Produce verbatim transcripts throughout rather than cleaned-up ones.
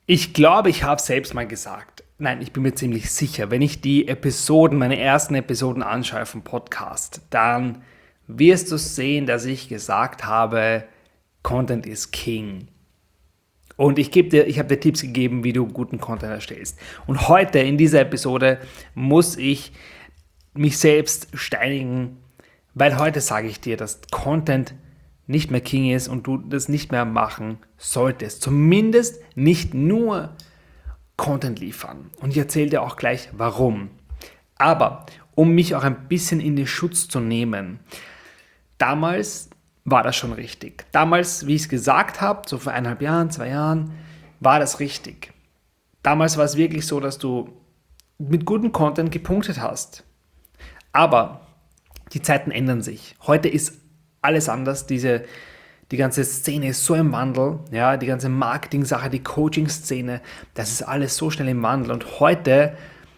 Ich glaube, ich habe selbst mal gesagt, nein, ich bin mir ziemlich sicher, wenn ich die Episoden, meine ersten Episoden anschaue vom Podcast, dann wirst du sehen, dass ich gesagt habe, Content is King. Und ich gebe dir, ich habe dir Tipps gegeben, wie du guten Content erstellst. Und heute in dieser Episode muss ich mich selbst steinigen, weil heute sage ich dir, dass Content nicht mehr King ist und du das nicht mehr machen solltest. Zumindest nicht nur Content liefern. Und ich erzähle dir auch gleich, warum. Aber um mich auch ein bisschen in den Schutz zu nehmen, damals war das schon richtig. Damals, wie ich es gesagt habe, so vor eineinhalb Jahren, zwei Jahren, war das richtig. Damals war es wirklich so, dass du mit gutem Content gepunktet hast. Aber die Zeiten ändern sich. Heute ist alles anders. Diese, die ganze Szene ist so im Wandel. Ja, die ganze Marketing-Sache, die Coaching-Szene, das ist alles so schnell im Wandel. Und heute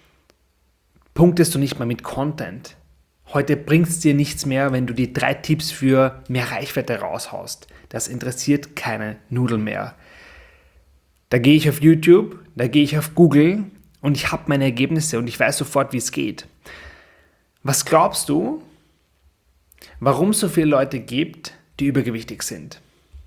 punktest du nicht mehr mit Content. Heute bringt es dir nichts mehr, wenn du die drei Tipps für mehr Reichweite raushaust. Das interessiert keine Nudeln mehr. Da gehe ich auf YouTube, da gehe ich auf Google und ich habe meine Ergebnisse und ich weiß sofort, wie es geht. Was glaubst du, warum es so viele Leute gibt, die übergewichtig sind?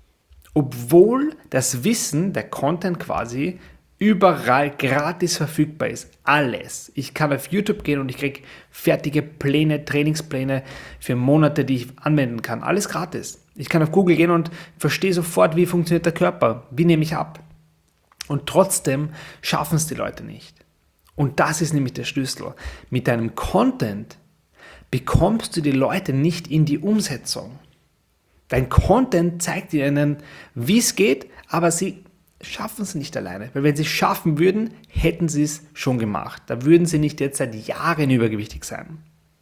Obwohl das Wissen, der Content quasi, überall gratis verfügbar ist. Alles. Ich kann auf YouTube gehen und ich kriege fertige Pläne, Trainingspläne für Monate, die ich anwenden kann. Alles gratis. Ich kann auf Google gehen und verstehe sofort, wie funktioniert der Körper, wie nehme ich ab. Und trotzdem schaffen es die Leute nicht. Und das ist nämlich der Schlüssel. Mit deinem Content bekommst du die Leute nicht in die Umsetzung. Dein Content zeigt ihnen, wie es geht, aber sie schaffen es nicht alleine. Weil wenn sie es schaffen würden, hätten sie es schon gemacht. Da würden sie nicht jetzt seit Jahren übergewichtig sein.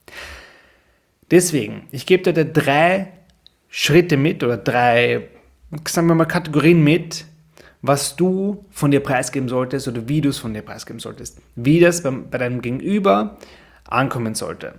Deswegen, ich gebe dir drei Schritte mit oder drei, sagen wir mal, Kategorien mit, was du von dir preisgeben solltest oder wie du es von dir preisgeben solltest. Wie das bei, bei deinem Gegenüber ankommen sollte.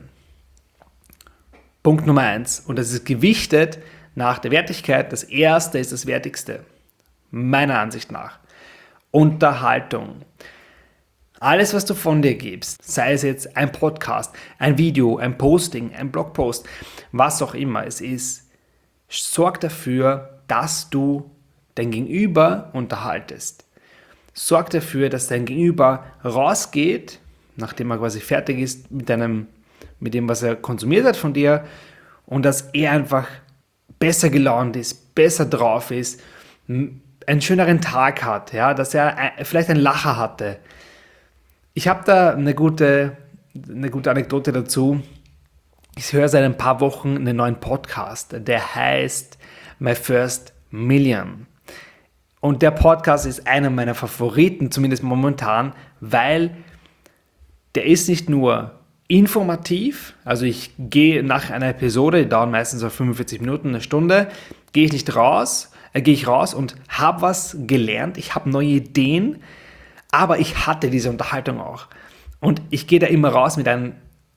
Punkt Nummer eins, und das ist gewichtet nach der Wertigkeit. Das erste ist das Wertigste, meiner Ansicht nach. Unterhaltung. Alles, was du von dir gibst, sei es jetzt ein Podcast, ein Video, ein Posting, ein Blogpost, was auch immer es ist, sorg dafür, dass du dein Gegenüber unterhaltest. Sorg dafür, dass dein Gegenüber rausgeht, nachdem er quasi fertig ist mit deinem mit dem, was er konsumiert hat von dir, und dass er einfach besser gelaunt ist, besser drauf ist, einen schöneren Tag hat, ja, dass er vielleicht einen Lacher hatte. Ich habe da eine gute, eine gute Anekdote dazu. Ich höre seit ein paar Wochen einen neuen Podcast, der heißt My First Million. Und der Podcast ist einer meiner Favoriten, zumindest momentan, weil der ist nicht nur informativ, also ich gehe nach einer Episode, die dauert meistens so fünfundvierzig Minuten, eine Stunde, gehe ich nicht raus, äh, gehe ich raus und habe was gelernt, ich habe neue Ideen, aber ich hatte diese Unterhaltung auch. Und ich gehe da immer raus mit einem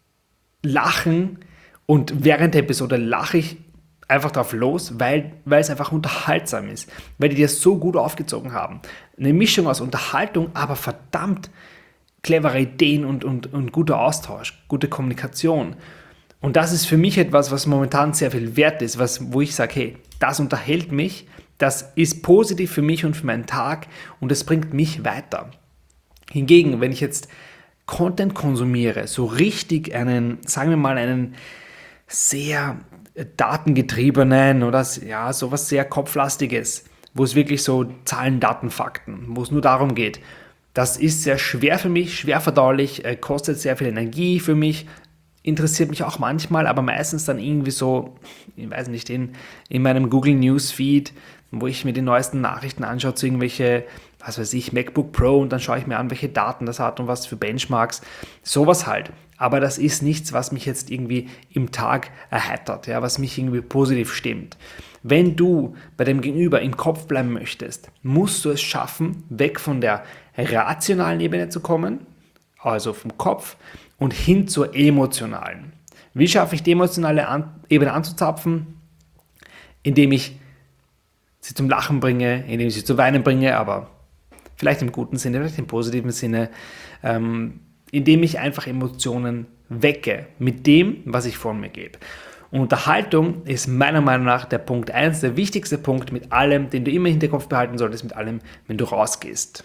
Lachen und während der Episode lache ich einfach drauf los, weil, weil es einfach unterhaltsam ist, weil die das so gut aufgezogen haben. Eine Mischung aus Unterhaltung, aber verdammt clevere Ideen und, und, und guter Austausch, gute Kommunikation. Und das ist für mich etwas, was momentan sehr viel wert ist, was, wo ich sage, hey, das unterhält mich, das ist positiv für mich und für meinen Tag und es bringt mich weiter. Hingegen, wenn ich jetzt Content konsumiere, so richtig einen, sagen wir mal, einen sehr datengetriebenen oder ja, sowas sehr kopflastiges, wo es wirklich so Zahlen, Daten, Fakten, wo es nur darum geht, das ist sehr schwer für mich, schwer verdaulich, äh, kostet sehr viel Energie für mich, interessiert mich auch manchmal, aber meistens dann irgendwie so, ich weiß nicht, in, in meinem Google Newsfeed, wo ich mir die neuesten Nachrichten anschaue zu irgendwelche, was weiß ich, MacBook Pro, und dann schaue ich mir an, welche Daten das hat und was für Benchmarks, sowas halt. Aber das ist nichts, was mich jetzt irgendwie im Tag erheitert, ja, was mich irgendwie positiv stimmt. Wenn du bei dem Gegenüber im Kopf bleiben möchtest, musst du es schaffen, weg von der rationalen Ebene zu kommen, also vom Kopf, und hin zur emotionalen. Wie schaffe ich die emotionale An- Ebene anzuzapfen? Indem ich sie zum Lachen bringe, indem ich sie zu weinen bringe, aber vielleicht im guten Sinne, vielleicht im positiven Sinne, ähm, indem ich einfach Emotionen wecke mit dem, was ich von mir gebe. Und Unterhaltung ist meiner Meinung nach der Punkt eins, der wichtigste Punkt mit allem, den du immer im Hinterkopf behalten solltest, mit allem, wenn du rausgehst.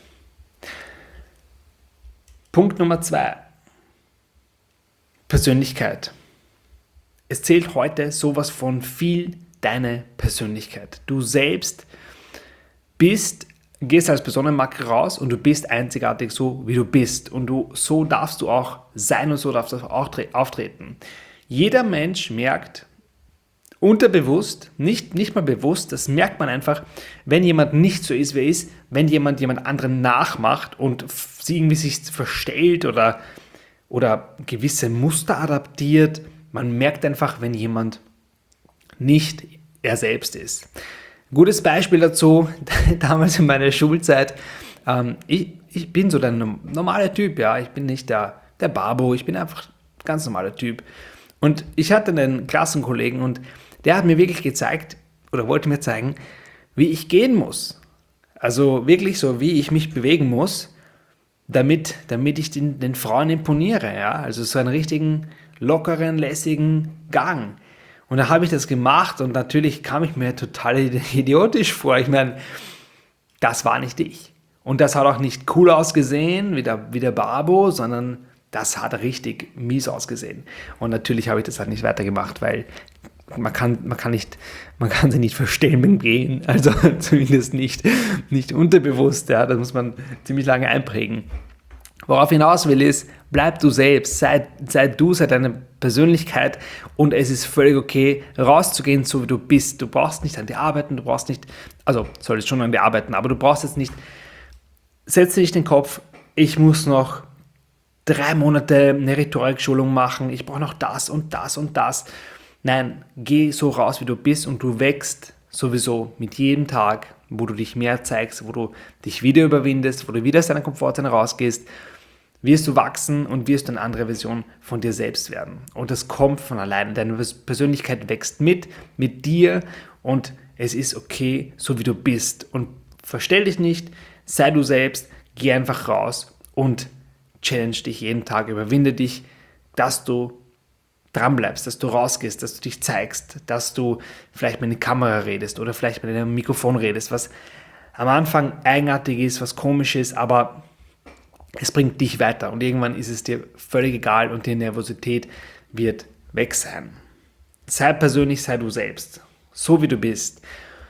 Punkt Nummer zwei. Persönlichkeit. Es zählt heute sowas von viel deine Persönlichkeit. Du selbst bist, gehst als Personenmarke raus und du bist einzigartig so, wie du bist. Und du, so darfst du auch sein und so darfst du auch auftreten. Jeder Mensch merkt unterbewusst, nicht, nicht mal bewusst, das merkt man einfach, wenn jemand nicht so ist, wie er ist, wenn jemand jemand anderen nachmacht und sie irgendwie sich verstellt oder, oder gewisse Muster adaptiert. Man merkt einfach, wenn jemand nicht er selbst ist. Gutes Beispiel dazu, damals in meiner Schulzeit, ähm, ich, ich bin so der normale Typ, ja, ich bin nicht der, der Babo, ich bin einfach ein ganz normaler Typ. Und ich hatte einen Klassenkollegen und der hat mir wirklich gezeigt oder wollte mir zeigen, wie ich gehen muss. Also wirklich so, wie ich mich bewegen muss, damit, damit ich den, den Frauen imponiere. Ja? Also so einen richtigen, lockeren, lässigen Gang. Und da habe ich das gemacht und natürlich kam ich mir total idiotisch vor. Ich meine, das war nicht ich. Und das hat auch nicht cool ausgesehen, wie der, wie der Babo, sondern das hat richtig mies ausgesehen. Und natürlich habe ich das halt nicht weitergemacht, weil man kann, man kann, nicht, man kann sie nicht verstellen beim Gehen. Also zumindest nicht, nicht unterbewusst. Ja, das muss man ziemlich lange einprägen. Worauf ich hinaus will ist, bleib du selbst, sei, sei du, sei deine Persönlichkeit und es ist völlig okay, rauszugehen, so wie du bist. Du brauchst nicht an dir arbeiten, du brauchst nicht, also solltest schon an dir arbeiten, aber du brauchst jetzt nicht, setz dir nicht den Kopf, ich muss noch drei Monate eine Rhetorikschulung machen, ich brauche noch das und das und das. Nein, geh so raus, wie du bist und du wächst sowieso mit jedem Tag, wo du dich mehr zeigst, wo du dich wieder überwindest, wo du wieder aus deiner Komfortzone rausgehst, wirst du wachsen und wirst du eine andere Version von dir selbst werden. Und das kommt von alleine. Deine Persönlichkeit wächst mit, mit dir und es ist okay, so wie du bist. Und verstell dich nicht, sei du selbst, geh einfach raus und challenge dich jeden Tag, überwinde dich, dass du dran bleibst, dass du rausgehst, dass du dich zeigst, dass du vielleicht mit einer Kamera redest oder vielleicht mit einem Mikrofon redest, was am Anfang eigenartig ist, was komisch ist, aber es bringt dich weiter und irgendwann ist es dir völlig egal und die Nervosität wird weg sein. Sei persönlich, sei du selbst, so wie du bist.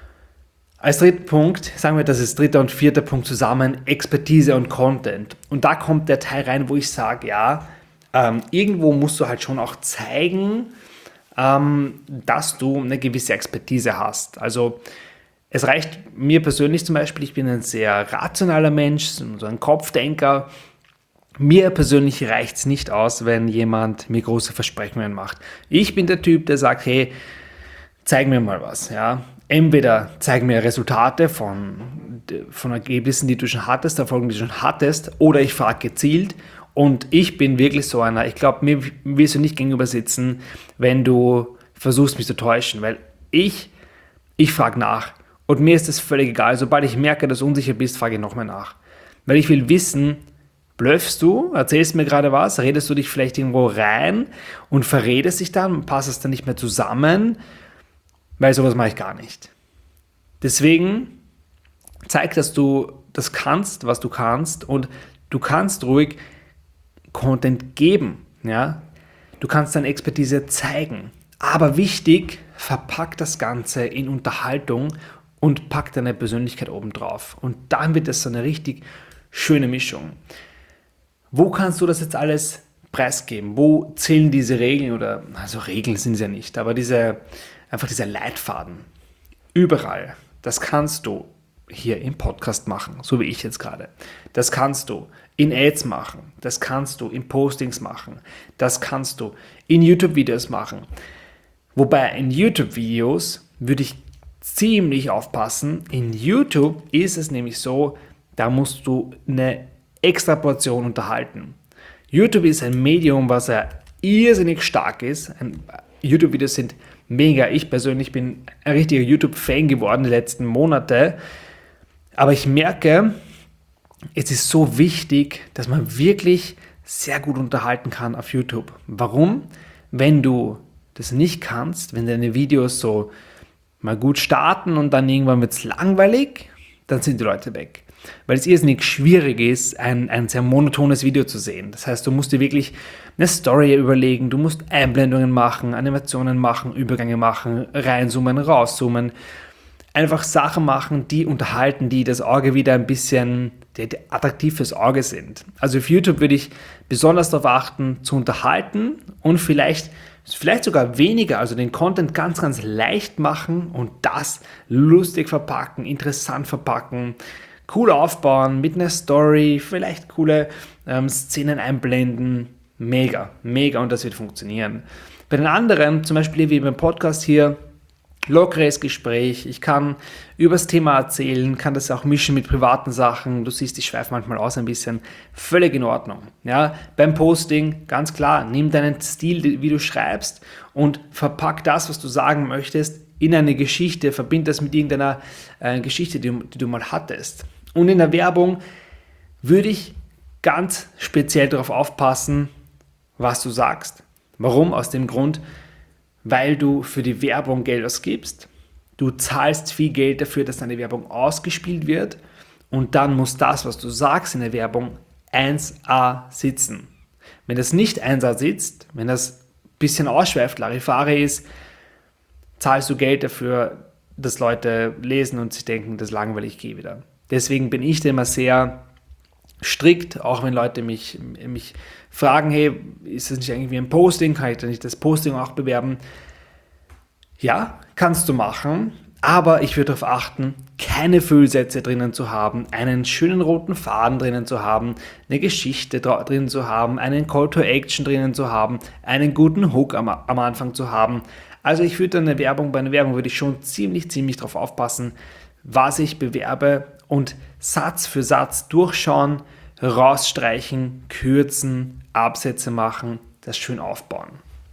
Als dritten Punkt, sagen wir, das ist dritter und vierter Punkt zusammen, Expertise und Content. Und da kommt der Teil rein, wo ich sage, ja, ähm, irgendwo musst du halt schon auch zeigen, ähm, dass du eine gewisse Expertise hast. Also es reicht mir persönlich zum Beispiel, ich bin ein sehr rationaler Mensch, so ein Kopfdenker. Mir persönlich reicht es nicht aus, wenn jemand mir große Versprechungen macht. Ich bin der Typ, der sagt, hey, zeig mir mal was. Ja? Entweder zeig mir Resultate von, von Ergebnissen, die du schon hattest, Erfolgen, die du schon hattest, oder ich frage gezielt. Und ich bin wirklich so einer, ich glaube, mir wirst du nicht gegenüber sitzen, wenn du versuchst, mich zu täuschen, weil ich, ich frage nach. Und mir ist das völlig egal. Sobald ich merke, dass du unsicher bist, frage ich nochmal nach. Weil ich will wissen, blöffst du, erzählst mir gerade was, redest du dich vielleicht irgendwo rein und verredest dich dann, passt es dann nicht mehr zusammen, weil sowas mache ich gar nicht. Deswegen zeig, dass du das kannst, was du kannst und du kannst ruhig Content geben. Ja? Du kannst deine Expertise zeigen. Aber wichtig, verpack das Ganze in Unterhaltung und pack deine Persönlichkeit oben drauf. Und dann wird das so eine richtig schöne Mischung. Wo kannst du das jetzt alles preisgeben? Wo zählen diese Regeln oder, also Regeln sind es ja nicht, aber diese, einfach dieser Leitfaden. Überall. Das kannst du hier im Podcast machen, so wie ich jetzt gerade. Das kannst du in Ads machen. Das kannst du in Postings machen. Das kannst du in YouTube-Videos machen. Wobei in YouTube-Videos würde ich ziemlich aufpassen. In YouTube ist es nämlich so, da musst du eine extra Portion unterhalten. YouTube ist ein Medium, was ja irrsinnig stark ist. YouTube-Videos sind mega. Ich persönlich bin ein richtiger YouTube-Fan geworden die letzten Monate. Aber ich merke, es ist so wichtig, dass man wirklich sehr gut unterhalten kann auf YouTube. Warum? Wenn du das nicht kannst, wenn deine Videos so mal gut starten und dann irgendwann wird es langweilig, dann sind die Leute weg. Weil es irrsinnig schwierig ist, ein, ein sehr monotones Video zu sehen. Das heißt, du musst dir wirklich eine Story überlegen, du musst Einblendungen machen, Animationen machen, Übergänge machen, reinzoomen, rauszoomen. Einfach Sachen machen, die unterhalten, die das Auge wieder ein bisschen die, die attraktiv fürs Auge sind. Also auf YouTube würde ich besonders darauf achten, zu unterhalten und vielleicht, vielleicht sogar weniger, also den Content ganz, ganz leicht machen und das lustig verpacken, interessant verpacken, cool aufbauen, mit einer Story, vielleicht coole ähm, Szenen einblenden. Mega, mega und das wird funktionieren. Bei den anderen, zum Beispiel wie beim Podcast hier, lockeres Gespräch, ich kann über das Thema erzählen, kann das auch mischen mit privaten Sachen, du siehst, ich schweife manchmal aus ein bisschen, völlig in Ordnung. Ja, beim Posting, ganz klar, nimm deinen Stil, wie du schreibst und verpack das, was du sagen möchtest, in eine Geschichte, verbind das mit irgendeiner äh, Geschichte, die, die du mal hattest. Und in der Werbung würde ich ganz speziell darauf aufpassen, was du sagst. Warum? Aus dem Grund, weil du für die Werbung Geld ausgibst, du zahlst viel Geld dafür, dass deine Werbung ausgespielt wird und dann muss das, was du sagst in der Werbung, eins a sitzen. Wenn das nicht eins a sitzt, wenn das ein bisschen ausschweift, Larifari ist, zahlst du Geld dafür, dass Leute lesen und sich denken, das ist langweilig, ich gehe wieder. Deswegen bin ich da immer sehr strikt, auch wenn Leute mich, mich fragen, hey, ist das nicht irgendwie ein Posting, kann ich da nicht das Posting auch bewerben? Ja, kannst du machen, aber ich würde darauf achten, keine Füllsätze drinnen zu haben, einen schönen roten Faden drinnen zu haben, eine Geschichte drinnen zu haben, einen Call to Action drinnen zu haben, einen guten Hook am, am Anfang zu haben. Also ich würde eine Werbung, bei einer Werbung würde ich schon ziemlich, ziemlich darauf aufpassen, was ich bewerbe und Satz für Satz durchschauen, rausstreichen, kürzen, Absätze machen, das schön aufbauen.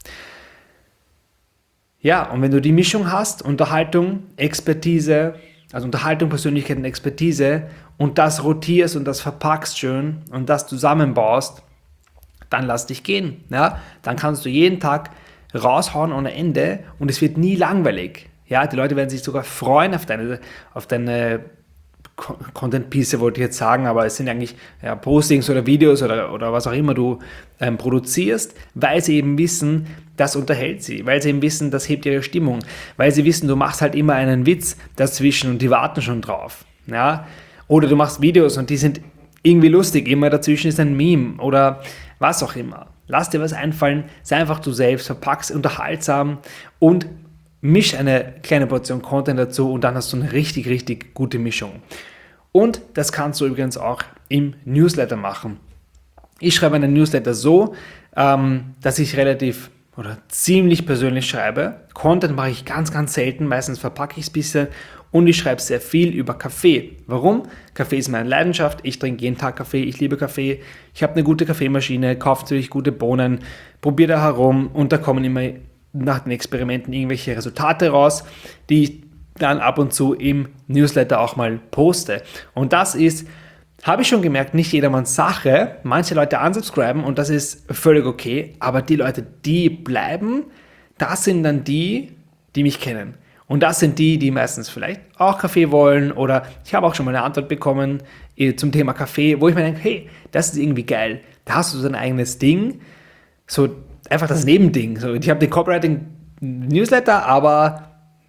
Ja, und wenn du die Mischung hast, Unterhaltung, Expertise, also Unterhaltung, Persönlichkeit und Expertise und das rotierst und das verpackst schön und das zusammenbaust, dann lass dich gehen. Ja? Dann kannst du jeden Tag raushauen ohne Ende und es wird nie langweilig. Ja, die Leute werden sich sogar freuen auf deine, auf deine Content-Piece, wollte ich jetzt sagen, aber es sind eigentlich ja, Postings oder Videos oder, oder was auch immer du ähm, produzierst, weil sie eben wissen, das unterhält sie, weil sie eben wissen, das hebt ihre Stimmung, weil sie wissen, du machst halt immer einen Witz dazwischen und die warten schon drauf. Ja? Oder du machst Videos und die sind irgendwie lustig, immer dazwischen ist ein Meme oder was auch immer. Lass dir was einfallen, sei einfach du selbst, verpack's unterhaltsam und misch eine kleine Portion Content dazu und dann hast du eine richtig, richtig gute Mischung. Und das kannst du übrigens auch im Newsletter machen. Ich schreibe einen Newsletter so, ähm, dass ich relativ oder ziemlich persönlich schreibe. Content mache ich ganz, ganz selten, meistens verpacke ich es ein bisschen und ich schreibe sehr viel über Kaffee. Warum? Kaffee ist meine Leidenschaft, ich trinke jeden Tag Kaffee, ich liebe Kaffee, ich habe eine gute Kaffeemaschine, kaufe natürlich gute Bohnen, probiere da herum und da kommen immer nach den Experimenten irgendwelche Resultate raus, die ich dann ab und zu im Newsletter auch mal poste. Und das ist, habe ich schon gemerkt, nicht jedermanns Sache. Manche Leute unsubscriben und das ist völlig okay, aber die Leute, die bleiben, das sind dann die, die mich kennen. Und das sind die, die meistens vielleicht auch Kaffee wollen oder ich habe auch schon mal eine Antwort bekommen zum Thema Kaffee, wo ich mir denke, hey, das ist irgendwie geil. Da hast du so ein eigenes Ding, so einfach das Nebending. So, ich habe den Copywriting-Newsletter, aber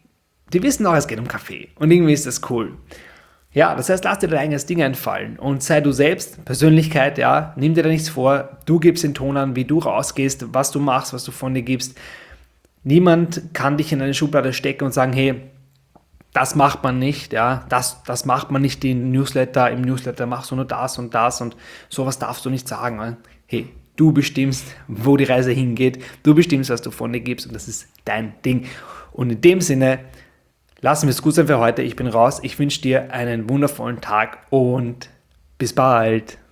die wissen auch, es geht um Kaffee. Und irgendwie ist das cool. Ja, das heißt, lass dir dein eigenes Ding einfallen und sei du selbst, Persönlichkeit, ja, nimm dir da nichts vor, du gibst den Ton an, wie du rausgehst, was du machst, was du von dir gibst. Niemand kann dich in eine Schublade stecken und sagen, hey, das macht man nicht, ja, das, das macht man nicht im Newsletter, im Newsletter machst du nur das und das und sowas darfst du nicht sagen. Hey, du bestimmst, wo die Reise hingeht, du bestimmst, was du von dir gibst und das ist dein Ding. Und in dem Sinne, lassen wir es gut sein für heute. Ich bin raus. Ich wünsche dir einen wundervollen Tag und bis bald.